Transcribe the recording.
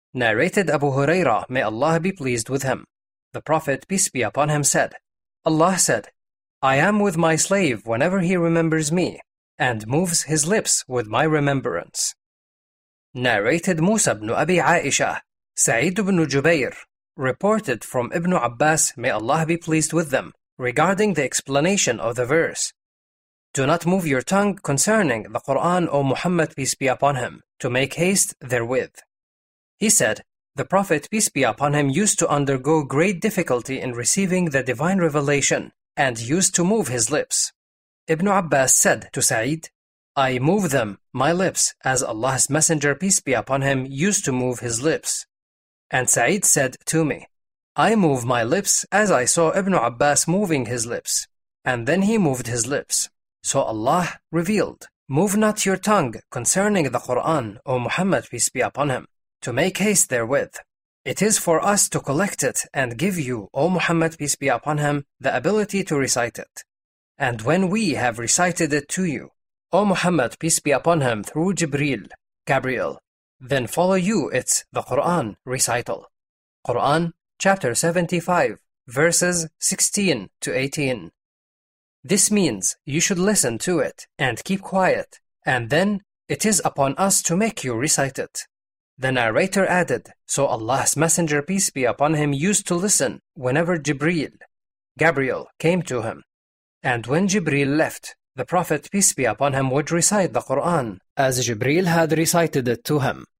Narrated Abu Hurairah, may Allah be pleased with him. The Prophet, peace be upon him, said, Allah said, I am with my slave whenever he remembers me, and moves his lips with my remembrance. Narrated Musa ibn Abi Aisha, Sa'id ibn Jubair, reported from Ibn Abbas, may Allah be pleased with them, regarding the explanation of the verse, Do not move your tongue concerning the Quran, O Muhammad, peace be upon him, to make haste therewith. He said, the Prophet, peace be upon him, used to undergo great difficulty in receiving the divine revelation, and used to move his lips. Ibn Abbas said to Sa'id, I move them, my lips, as Allah's Messenger, peace be upon him, used to move his lips. And Sa'id said to me, I move my lips as I saw Ibn Abbas moving his lips. And then he moved his lips. So Allah revealed, Move not your tongue concerning the Quran, O Muhammad, peace be upon him, to make haste therewith. It is for us to collect it and give you, O Muhammad, peace be upon him, the ability to recite it. And when we have recited it to you, O Muhammad, peace be upon him, through Jibreel, Gabriel, then follow you its, the Quran, recital. Quran, chapter 75, verses 16 to 18. This means you should listen to it and keep quiet, and then it is upon us to make you recite it. The narrator added, so Allah's Messenger, peace be upon him, used to listen whenever Jibreel, Gabriel, came to him. And when Jibreel left, the Prophet, peace be upon him, would recite the Quran as Jibreel had recited it to him.